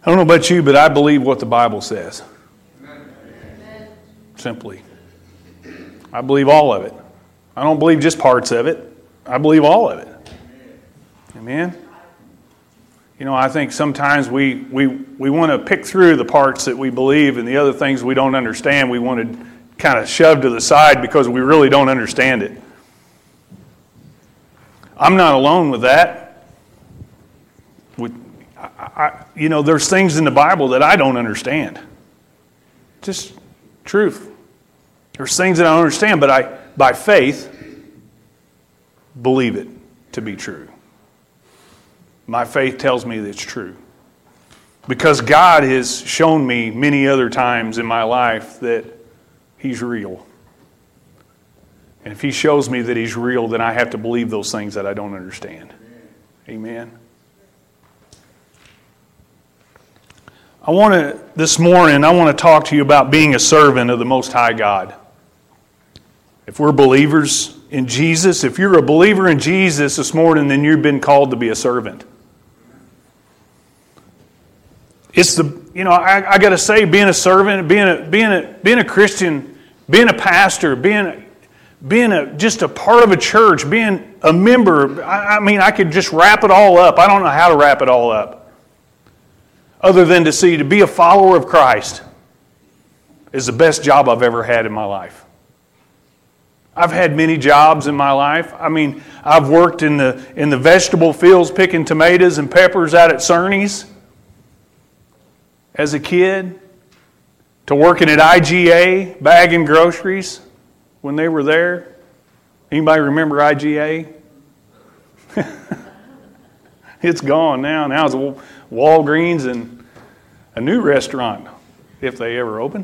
I don't know about you, but I believe what the Bible says. Amen. Simply. I believe all of it. I don't believe just parts of it. I believe all of it. Amen? You know, I think sometimes we want to pick through the parts that we believe, and the other things we don't understand we want to kind of shove to the side because we really don't understand it. I'm not alone with that. You know, there's things in the Bible that I don't understand. Just truth. There's things that I don't understand, but I, by faith, believe it to be true. My faith tells me that it's true. Because God has shown me many other times in my life that He's real. And if He shows me that He's real, then I have to believe those things that I don't understand. Amen. This morning, I want to talk to you about being a servant of the Most High God. If we're believers in Jesus, if you're a believer in Jesus this morning, then you've been called to be a servant. It's I got to say, being a servant, being a Christian, being a pastor, being just a part of a church, being a member. I mean, I could just wrap it all up. I don't know how to wrap it all up. Other than to be a follower of Christ is the best job I've ever had in my life. I've had many jobs in my life. I mean, I've worked in the vegetable fields picking tomatoes and peppers out at Cerny's as a kid, to working at IGA, bagging groceries when they were there. Anybody remember IGA? It's gone now. Now it's Walgreens and a new restaurant, if they ever open.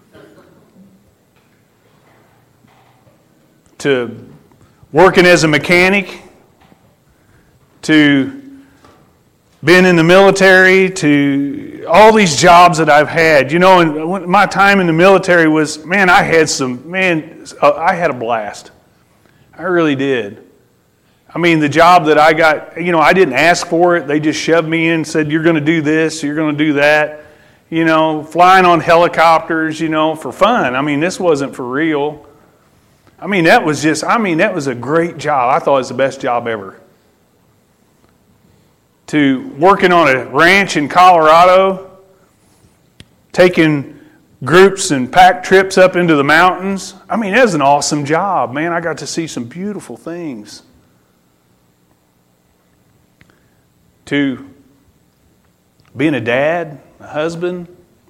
To working as a mechanic, to being in the military, to all these jobs that I've had. You know, and my time in the military was, I had a blast. I really did. I mean, the job that I got, I didn't ask for it. They just shoved me in and said, you're going to do this, you're going to do that. Flying on helicopters, for fun. I mean, this wasn't for real. That was a great job. I thought it was the best job ever. To working on a ranch in Colorado, taking groups and pack trips up into the mountains. That was an awesome job, man. I got to see some beautiful things. To being a dad, a husband,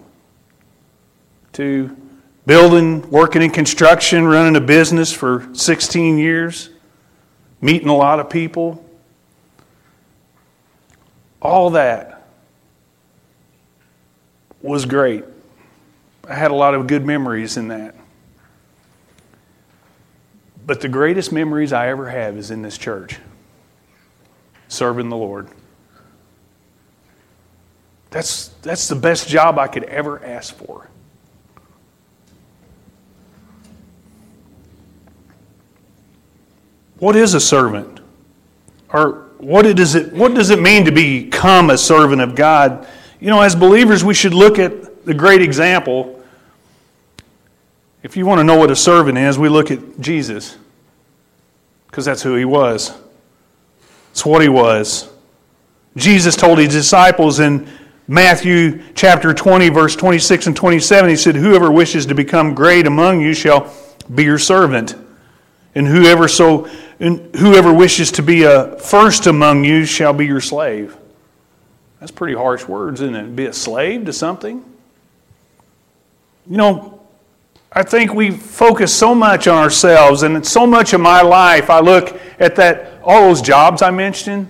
to working in construction, running a business for 16 years, meeting a lot of people. All that was great. I had a lot of good memories in that. But the greatest memories I ever have is in this church, serving the Lord. That's the best job I could ever ask for. What is a servant? Or what does it mean to become a servant of God? As believers, we should look at the great example. If you want to know what a servant is, we look at Jesus. Because that's who He was. It's what He was. Jesus told His disciples in Matthew chapter 20, verse 26 and 27, He said, whoever wishes to become great among you shall be your servant. And whoever wishes to be a first among you shall be your slave. That's pretty harsh words, isn't it? Be a slave to something? I think we focus so much on ourselves, and so much of my life, I look at all those jobs I mentioned,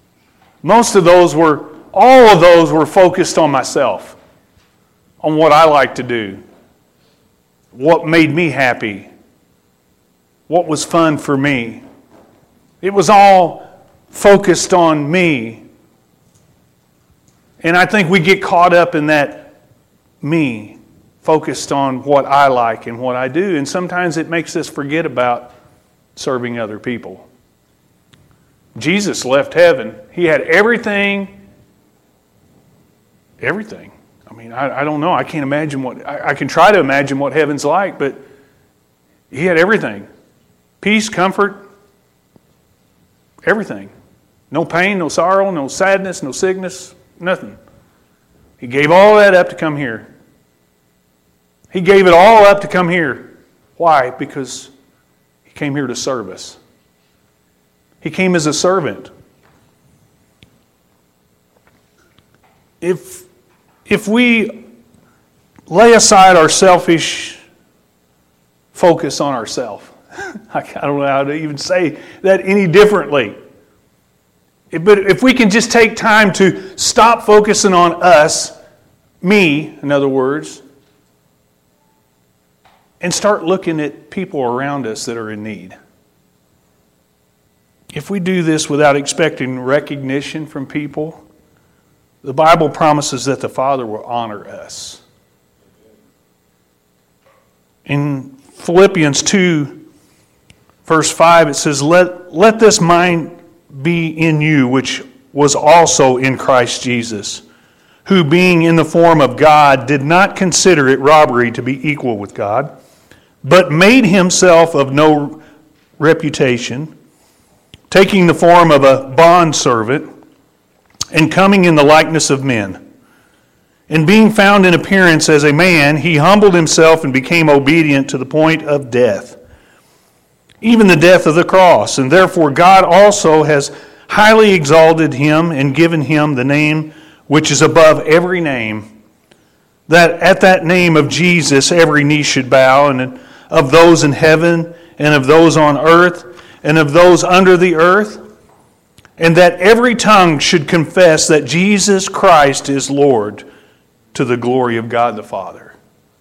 all of those were focused on myself, on what I like to do, what made me happy, what was fun for me. It was all focused on me. And I think we get caught up in that me, focused on what I like and what I do. And sometimes it makes us forget about serving other people. Jesus left heaven. He had everything everything. I mean, I don't know. I can't imagine I can try to imagine what heaven's like, but he had everything. Peace, comfort, everything. No pain, no sorrow, no sadness, no sickness, nothing. He gave all that up to come here. He gave it all up to come here. Why? Because he came here to serve us. He came as a servant. If we lay aside our selfish focus on ourselves, I don't know how to even say that any differently. But if we can just take time to stop focusing on us, me, in other words, and start looking at people around us that are in need. If we do this without expecting recognition from people, the Bible promises that the Father will honor us. In Philippians 2, verse 5, it says, Let this mind be in you, which was also in Christ Jesus, who being in the form of God did not consider it robbery to be equal with God, but made himself of no reputation, taking the form of a bondservant, and coming in the likeness of men. And being found in appearance as a man, he humbled himself and became obedient to the point of death, even the death of the cross. And therefore God also has highly exalted him and given him the name which is above every name, that at that name of Jesus every knee should bow, and of those in heaven, and of those on earth, and of those under the earth, and that every tongue should confess that Jesus Christ is Lord, to the glory of God the Father.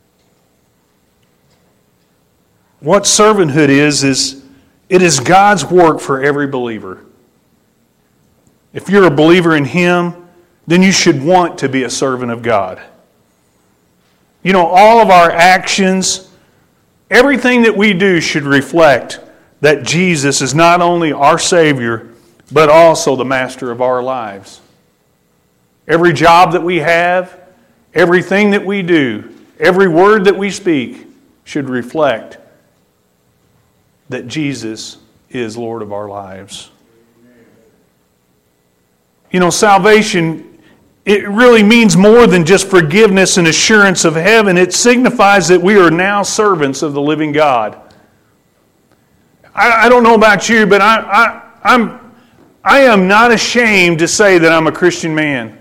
What servanthood is it is God's work for every believer. If you're a believer in Him, then you should want to be a servant of God. You know, all of our actions, everything that we do should reflect that Jesus is not only our Savior, but also the master of our lives. Every job that we have, everything that we do, every word that we speak should reflect that Jesus is Lord of our lives. You know, salvation, it really means more than just forgiveness and assurance of heaven. It signifies that we are now servants of the living God. I don't know about you, but I am not ashamed to say that I'm a Christian man.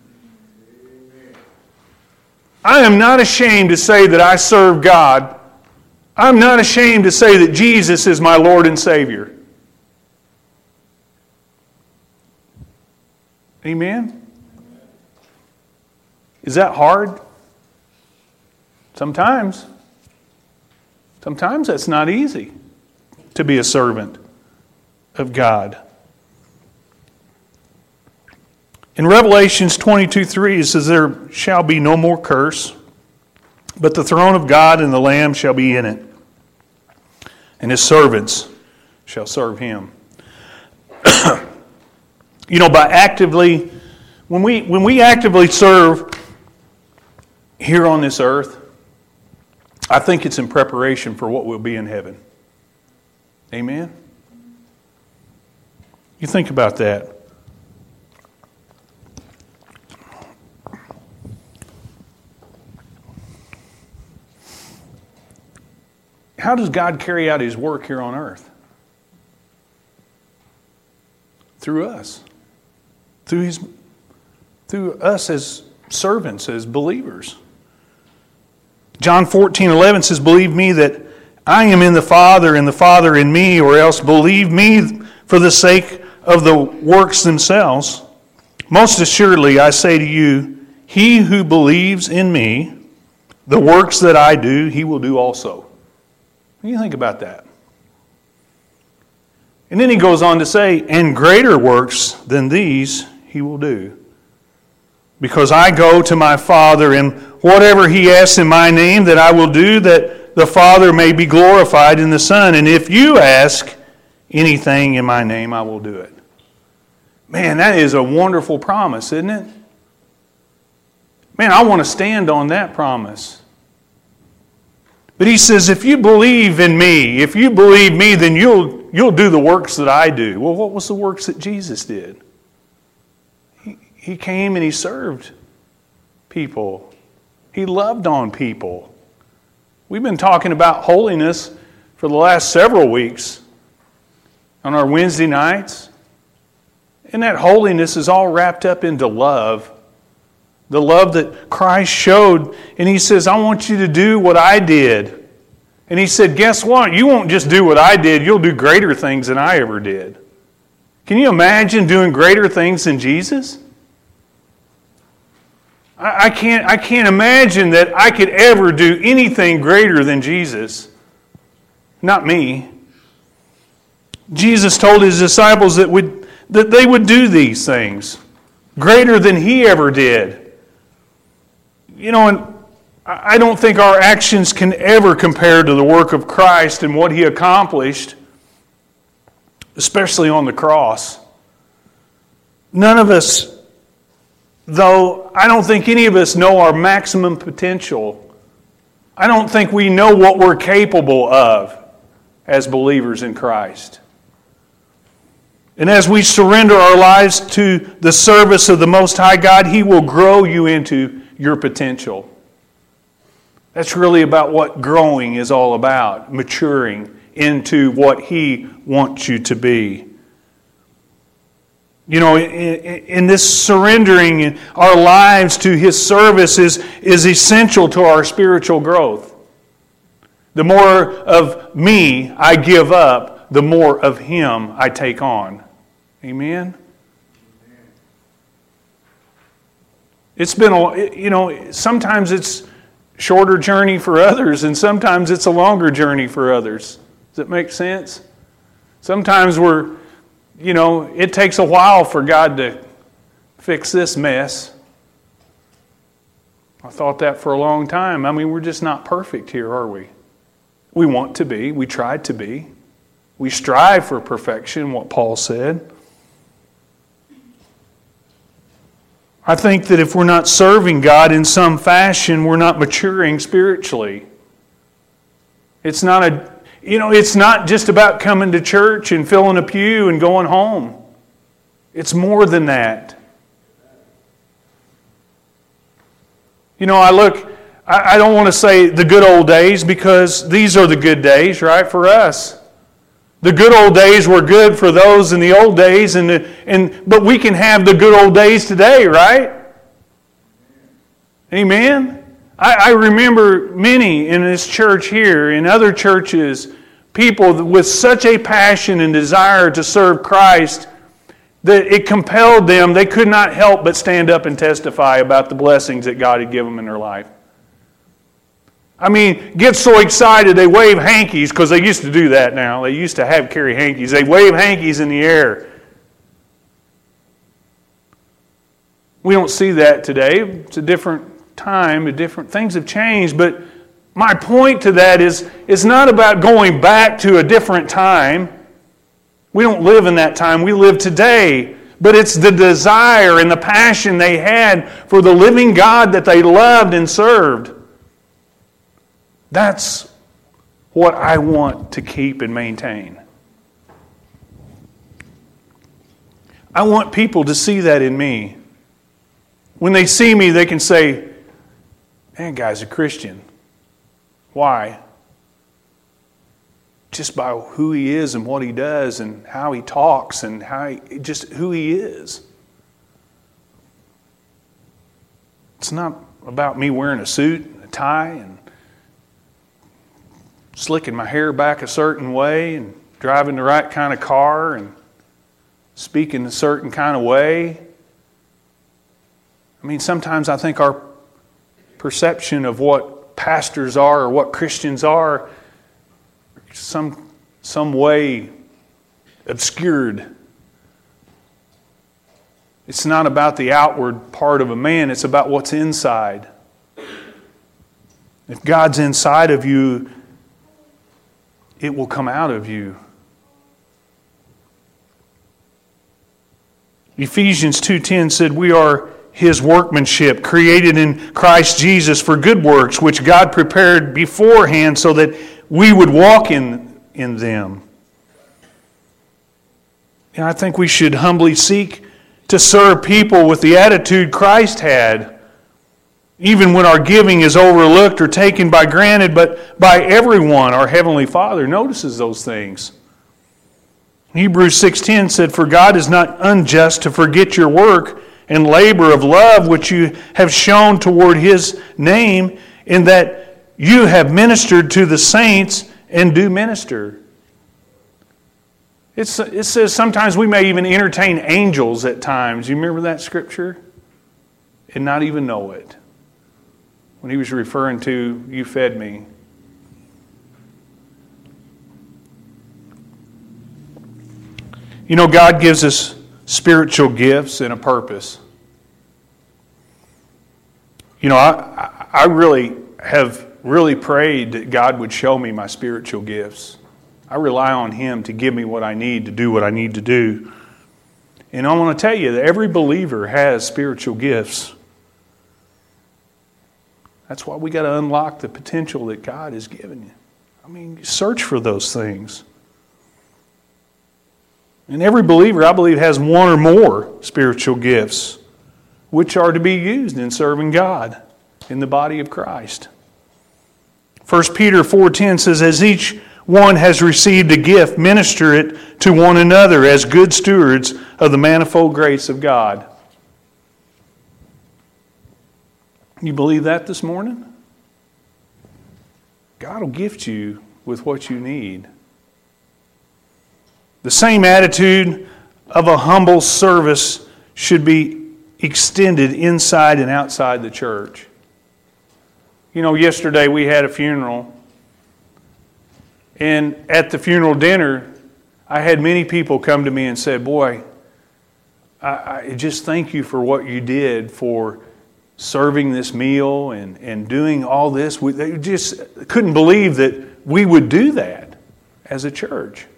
I am not ashamed to say that I serve God. I'm not ashamed to say that Jesus is my Lord and Savior. Amen? Is that hard? Sometimes. Sometimes that's not easy to be a servant of God. In Revelations 22:3, it says, There shall be no more curse, but the throne of God and the Lamb shall be in it, and His servants shall serve Him. You know, when we actively serve here on this earth, I think it's in preparation for what will be in heaven. Amen? You think about that. How does God carry out His work here on earth? Through us. Through us as servants, as believers. John 14:11 says, Believe me that I am in the Father and the Father in me, or else believe me for the sake of the works themselves. Most assuredly, I say to you, he who believes in me, the works that I do, he will do also. What do you think about that? And then he goes on to say, and greater works than these he will do. Because I go to my Father, and whatever he asks in my name that I will do, that the Father may be glorified in the Son. And if you ask anything in my name, I will do it. Man, that is a wonderful promise, isn't it? Man, I want to stand on that promise. But he says, if you believe in me, if you believe me, then you'll do the works that I do. Well, what was the works that Jesus did? He came and he served people. He loved on people. We've been talking about holiness for the last several weeks on our Wednesday nights. And that holiness is all wrapped up into love. The love that Christ showed. And he says, I want you to do what I did. And he said, guess what? You won't just do what I did. You'll do greater things than I ever did. Can you imagine doing greater things than Jesus? I can't imagine that I could ever do anything greater than Jesus. Not me. Jesus told his disciples that they would do these things greater than he ever did. You know, and I don't think our actions can ever compare to the work of Christ and what he accomplished, especially on the cross. None of us, though, I don't think any of us know our maximum potential. I don't think we know what we're capable of as believers in Christ. And as we surrender our lives to the service of the Most High God, he will grow you into your potential. That's really about what growing is all about, maturing into what he wants you to be. You know, in this surrendering our lives to his service is essential to our spiritual growth. The more of me I give up, the more of him I take on. Amen? It's been, sometimes it's a shorter journey for others, and sometimes it's a longer journey for others. Does it make sense? Sometimes it takes a while for God to fix this mess. I thought that for a long time. I mean, we're just not perfect here, are we? We want to be. We try to be. We strive for perfection, what Paul said. I think that if we're not serving God in some fashion, we're not maturing spiritually. It's not just about coming to church and filling a pew and going home. It's more than that. I don't want to say the good old days because these are the good days, right, for us. The good old days were good for those in the old days, but we can have the good old days today, right? Amen? I remember many in this church here, in other churches, people with such a passion and desire to serve Christ that it compelled them. They could not help but stand up and testify about the blessings that God had given them in their life. I mean, get so excited they wave hankies, because they used to do that now. They used to carry hankies. They wave hankies in the air. We don't see that today. It's a different time. Different things have changed. But my point to that is, it's not about going back to a different time. We don't live in that time. We live today. But it's the desire and the passion they had for the living God that they loved and served. That's what I want to keep and maintain. I want people to see that in me. When they see me, they can say, "Man, guy's a Christian." Why? Just by who he is and what he does and how he talks and who he is. It's not about me wearing a suit and a tie and slicking my hair back a certain way and driving the right kind of car and speaking a certain kind of way. I mean, sometimes I think our perception of what pastors are or what Christians are some way obscured. It's not about the outward part of a man, it's about what's inside. If God's inside of you, it will come out of you. Ephesians 2:10 said, "We are His workmanship, created in Christ Jesus for good works, which God prepared beforehand so that we would walk in them. And I think we should humbly seek to serve people with the attitude Christ had, even when our giving is overlooked or taken by granted, but by everyone. Our Heavenly Father notices those things. Hebrews 6:10 said, "For God is not unjust to forget your work and labor of love which you have shown toward His name, in that you have ministered to the saints and do minister." It says sometimes we may even entertain angels at times. You remember that scripture? And not even know it. When he was referring to, "You fed me." You know, God gives us spiritual gifts and a purpose. You know, I really have prayed that God would show me my spiritual gifts. I rely on Him to give me what I need to do what I need to do. And I want to tell you that every believer has spiritual gifts. That's why we got to unlock the potential that God has given you. I mean, search for those things. And every believer, I believe, has one or more spiritual gifts, which are to be used in serving God in the body of Christ. 1 Peter 4:10 says, "As each one has received a gift, minister it to one another as good stewards of the manifold grace of God." You believe that this morning? God will gift you with what you need. The same attitude of a humble service should be extended inside and outside the church. You know, yesterday we had a funeral. And at the funeral dinner, I had many people come to me and said, "Boy, I just thank you for what you did for serving this meal and doing all this." They just couldn't believe that we would do that as a church.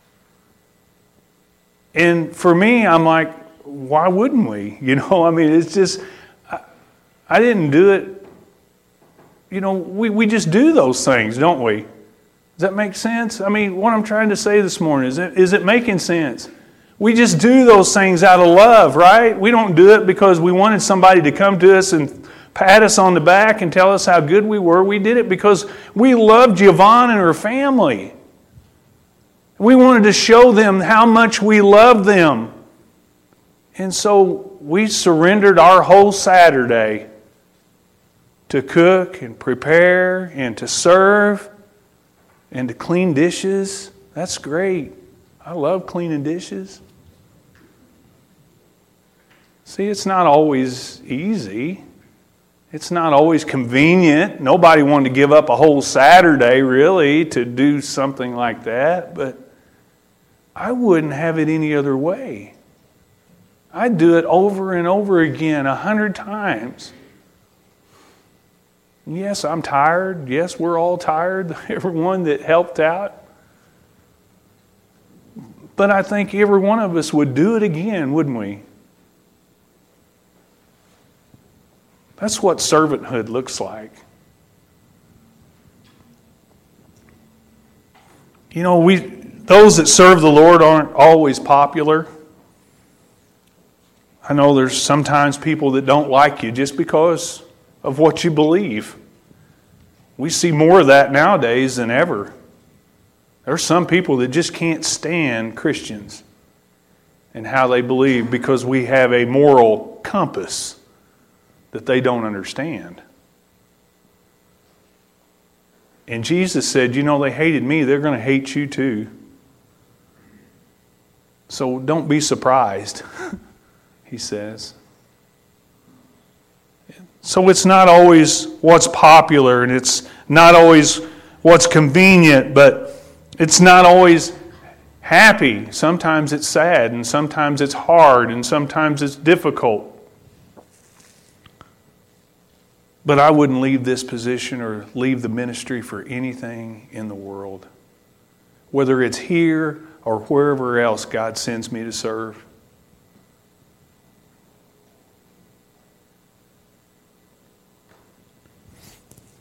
And for me, I'm like, why wouldn't we? You know, I mean, it's just, I didn't do it. You know, we just do those things, don't we? Does that make sense? I mean, what I'm trying to say this morning, is it making sense? We just do those things out of love, right? We don't do it because we wanted somebody to come to us and pat us on the back and tell us how good we were. We did it because we loved Yvonne and her family. We wanted to show them how much we loved them. And so we surrendered our whole Saturday to cook and prepare and to serve and to clean dishes. That's great. I love cleaning dishes. See, it's not always easy. It's not always convenient. Nobody wanted to give up a whole Saturday, really, to do something like that. But I wouldn't have it any other way. I'd do it over and over again 100 times. Yes, I'm tired. Yes, we're all tired. Everyone that helped out. But I think every one of us would do it again, wouldn't we? That's what servanthood looks like. You know, those that serve the Lord aren't always popular. I know there's sometimes people that don't like you just because of what you believe. We see more of that nowadays than ever. There's some people that just can't stand Christians and how they believe because we have a moral compass that they don't understand. And Jesus said, you know, they hated me, they're going to hate you too. So don't be surprised, he says. So it's not always what's popular, and it's not always what's convenient, but it's not always happy. Sometimes it's sad, and sometimes it's hard, and sometimes it's difficult. But I wouldn't leave this position or leave the ministry for anything in the world. Whether it's here or wherever else God sends me to serve.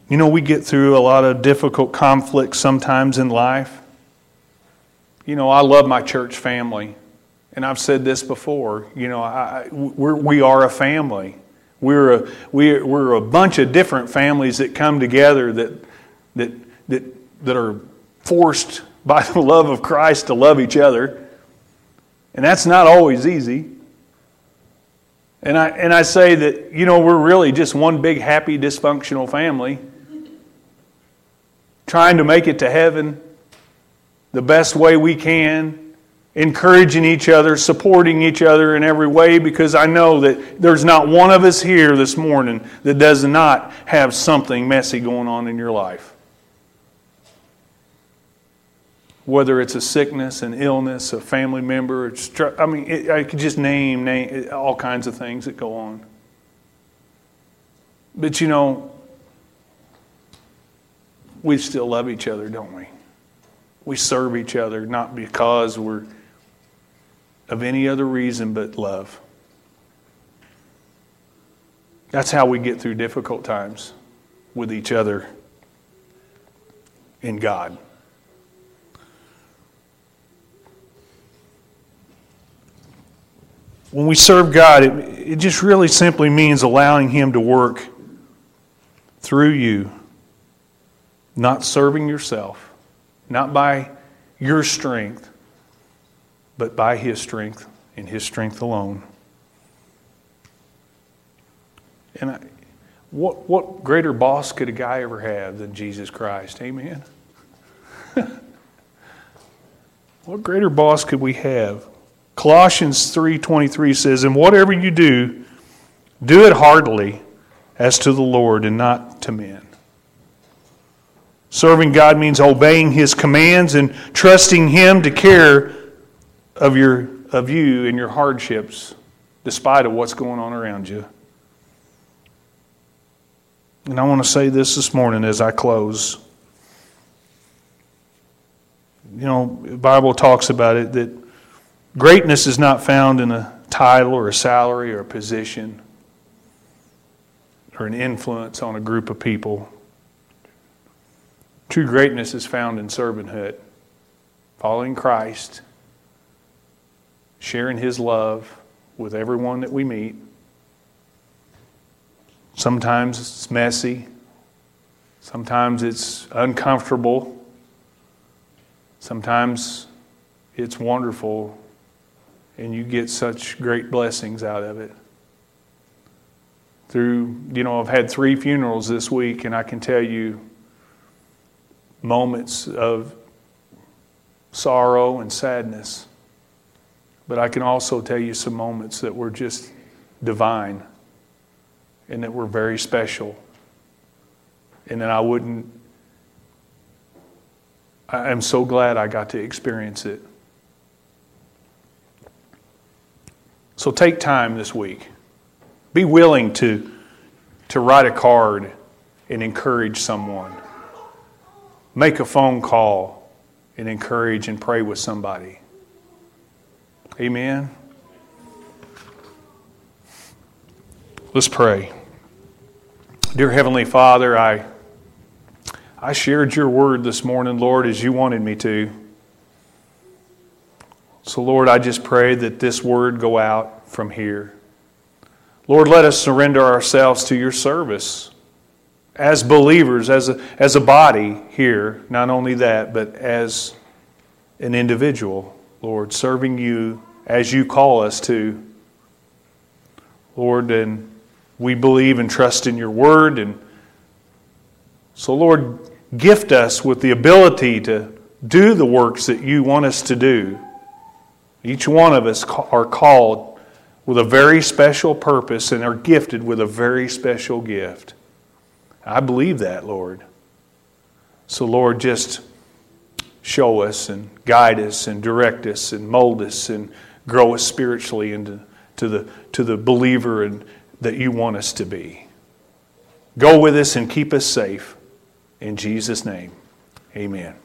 You know, we get through a lot of difficult conflicts sometimes in life. You know, I love my church family. And I've said this before. You know, we are a family. We're a bunch of different families that come together that are forced by the love of Christ to love each other. And that's not always easy. And I say that, you know, we're really just one big happy dysfunctional family trying to make it to heaven the best way we can, encouraging each other, supporting each other in every way, because I know that there's not one of us here this morning that does not have something messy going on in your life. Whether it's a sickness, an illness, a family member, I could just name all kinds of things that go on. But you know, we still love each other, don't we? We serve each other not because we're of any other reason but love. That's how we get through difficult times, with each other and God. When we serve God, it just really simply means allowing Him to work through you, not serving yourself, not by your strength, but by His strength and His strength alone. And what greater boss could a guy ever have than Jesus Christ? Amen? What greater boss could we have? Colossians 3:23 says, "And whatever you do, do it heartily as to the Lord and not to men." Serving God means obeying His commands and trusting Him to care of you and your hardships, despite of what's going on around you. And I want to say this morning as I close. You know, the Bible talks about it, that greatness is not found in a title or a salary or a position or an influence on a group of people. True greatness is found in servanthood, following Christ, sharing His love with everyone that we meet. Sometimes it's messy. Sometimes it's uncomfortable. Sometimes it's wonderful, and you get such great blessings out of it. I've had 3 funerals this week, and I can tell you moments of sorrow and sadness. But I can also tell you some moments that were just divine and that were very special. And that I am so glad I got to experience it. So take time this week. Be willing to write a card and encourage someone. Make a phone call and encourage and pray with somebody. Amen. Let's pray. Dear Heavenly Father, I shared your word this morning, Lord, as you wanted me to. So, Lord, I just pray that this word go out from here. Lord, let us surrender ourselves to your service as believers, as a body here. Not only that, but as an individual, Lord, serving you as you call us to. Lord, and we believe and trust in your word. And so, Lord, gift us with the ability to do the works that you want us to do. Each one of us are called with a very special purpose and are gifted with a very special gift. I believe that, Lord. So, Lord, just show us and guide us and direct us and mold us and grow us spiritually into the believer and that you want us to be. Go with us and keep us safe. In Jesus' name, amen.